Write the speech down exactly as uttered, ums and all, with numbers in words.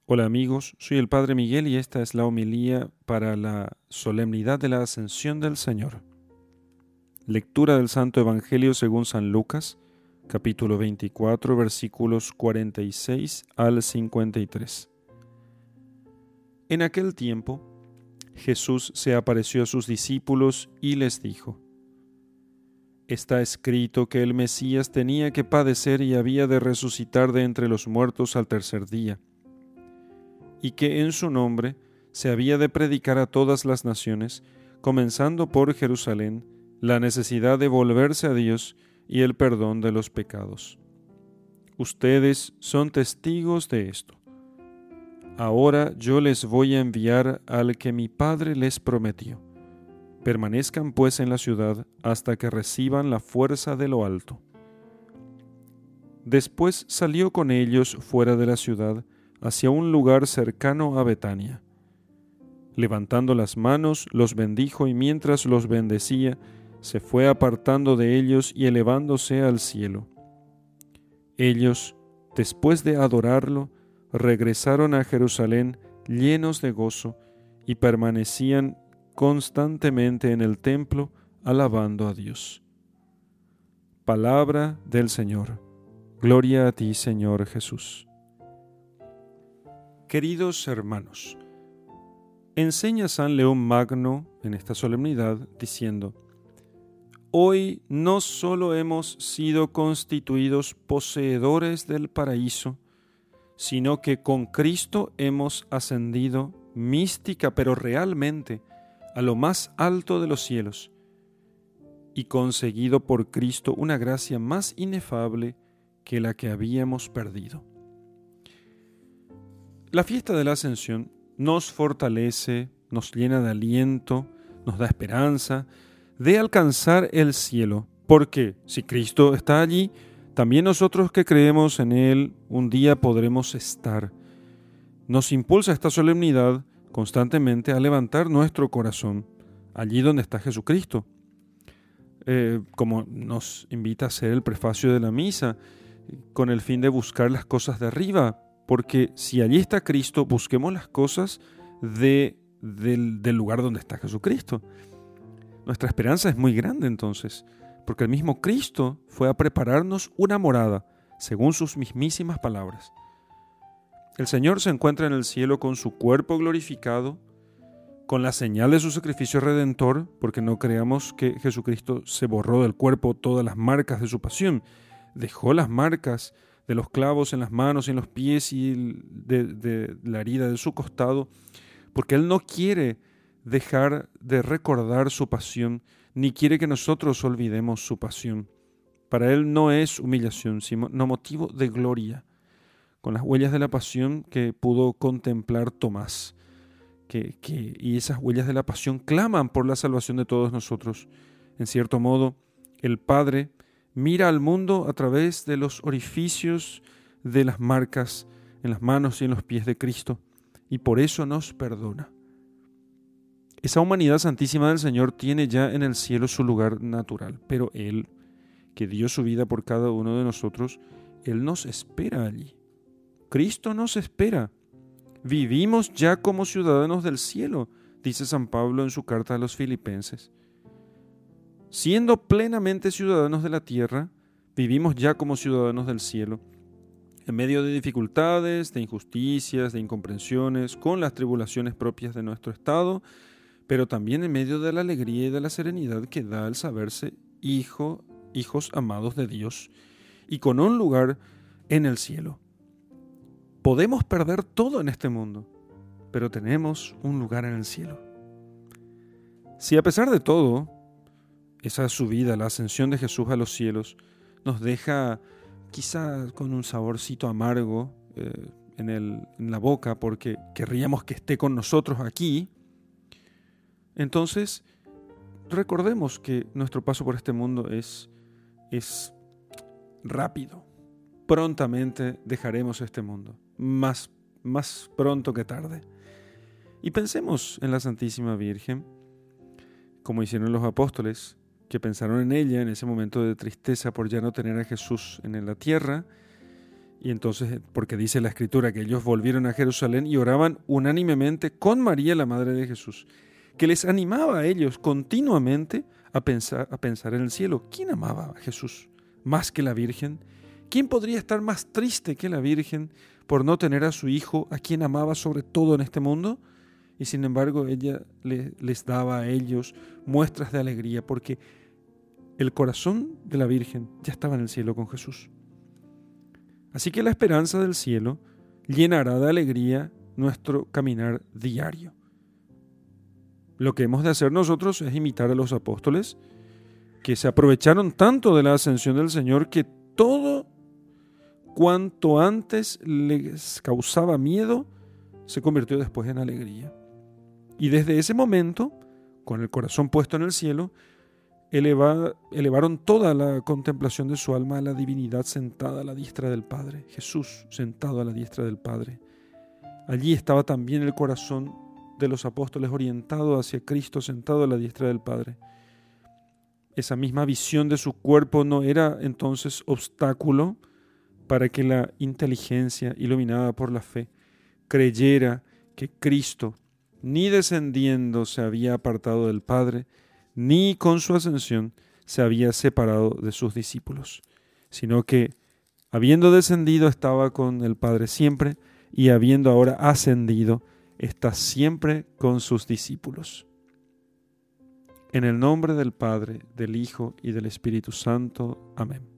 Hola amigos, soy el Padre Miguel y esta es la homilía para la solemnidad de la Ascensión del Señor. Lectura del Santo Evangelio según San Lucas, capítulo veinticuatro, versículos cuarenta y seis al cincuenta y tres. En aquel tiempo, Jesús se apareció a sus discípulos y les dijo: Está escrito que el Mesías tenía que padecer y había de resucitar de entre los muertos al tercer día, y que en su nombre se había de predicar a todas las naciones, comenzando por Jerusalén, la necesidad de volverse a Dios y el perdón de los pecados. Ustedes son testigos de esto. Ahora yo les voy a enviar al que mi Padre les prometió. Permanezcan pues en la ciudad hasta que reciban la fuerza de lo alto. Después salió con ellos fuera de la ciudad, hacia un lugar cercano a Betania. Levantando las manos, los bendijo y mientras los bendecía, se fue apartando de ellos y elevándose al cielo. Ellos, después de adorarlo, regresaron a Jerusalén llenos de gozo y permanecían constantemente en el templo alabando a Dios. Palabra del Señor. Gloria a ti, Señor Jesús. Queridos hermanos, enseña San León Magno en esta solemnidad diciendo: Hoy no solo hemos sido constituidos poseedores del paraíso, sino que con Cristo hemos ascendido mística pero realmente a lo más alto de los cielos y conseguido por Cristo una gracia más inefable que la que habíamos perdido. La fiesta de la Ascensión nos fortalece, nos llena de aliento, nos da esperanza de alcanzar el cielo, porque si Cristo está allí, también nosotros que creemos en Él un día podremos estar. Nos impulsa esta solemnidad constantemente a levantar nuestro corazón allí donde está Jesucristo, eh, como nos invita a hacer el prefacio de la misa, con el fin de buscar las cosas de arriba, porque si allí está Cristo, busquemos las cosas de, del, del lugar donde está Jesucristo. Nuestra esperanza es muy grande entonces, porque el mismo Cristo fue a prepararnos una morada, según sus mismísimas palabras. El Señor se encuentra en el cielo con su cuerpo glorificado, con la señal de su sacrificio redentor, porque no creamos que Jesucristo se borró del cuerpo todas las marcas de su pasión, dejó las marcas de los clavos en las manos y en los pies y de, de la herida de su costado, porque Él no quiere dejar de recordar su pasión, ni quiere que nosotros olvidemos su pasión. Para Él no es humillación, sino motivo de gloria, con las huellas de la pasión que pudo contemplar Tomás, que, que, y esas huellas de la pasión claman por la salvación de todos nosotros. En cierto modo, el Padre mira al mundo a través de los orificios de las marcas en las manos y en los pies de Cristo, y por eso nos perdona. Esa humanidad santísima del Señor tiene ya en el cielo su lugar natural, pero Él, que dio su vida por cada uno de nosotros, Él nos espera allí. Cristo nos espera. Vivimos ya como ciudadanos del cielo, dice San Pablo en su carta a los Filipenses. Siendo plenamente ciudadanos de la tierra, vivimos ya como ciudadanos del cielo, en medio de dificultades, de injusticias, de incomprensiones, con las tribulaciones propias de nuestro estado, pero también en medio de la alegría y de la serenidad que da el saberse hijo, hijos amados de Dios, y con un lugar en el cielo. Podemos perder todo en este mundo, pero tenemos un lugar en el cielo. Si a pesar de todo, esa subida, la ascensión de Jesús a los cielos, nos deja quizá con un saborcito amargo eh, en, el, en la boca porque querríamos que esté con nosotros aquí, entonces recordemos que nuestro paso por este mundo es, es rápido. Prontamente dejaremos este mundo, más, más pronto que tarde. Y pensemos en la Santísima Virgen, como hicieron los apóstoles, que pensaron en ella en ese momento de tristeza por ya no tener a Jesús en la tierra, Y entonces, porque dice la Escritura que ellos volvieron a Jerusalén y oraban unánimemente con María, la madre de Jesús, que les animaba a ellos continuamente a pensar, a pensar en el cielo. ¿Quién amaba a Jesús más que la Virgen? ¿Quién podría estar más triste que la Virgen por no tener a su hijo, a quien amaba sobre todo en este mundo? Y sin embargo, ella le, les daba a ellos muestras de alegría, porque el corazón de la Virgen ya estaba en el cielo con Jesús. Así que la esperanza del cielo llenará de alegría nuestro caminar diario. Lo que hemos de hacer nosotros es imitar a los apóstoles, que se aprovecharon tanto de la ascensión del Señor que todo cuanto antes les causaba miedo se convirtió después en alegría. Y desde ese momento, con el corazón puesto en el cielo, eleva, elevaron toda la contemplación de su alma a la divinidad sentada a la diestra del Padre, Jesús sentado a la diestra del Padre. Allí estaba también el corazón de los apóstoles orientado hacia Cristo sentado a la diestra del Padre. Esa misma visión de su cuerpo no era entonces obstáculo para que la inteligencia iluminada por la fe creyera que Cristo, ni descendiendo se había apartado del Padre, ni con su ascensión se había separado de sus discípulos, sino que, habiendo descendido, estaba con el Padre siempre, y habiendo ahora ascendido, está siempre con sus discípulos. En el nombre del Padre, del Hijo y del Espíritu Santo. Amén.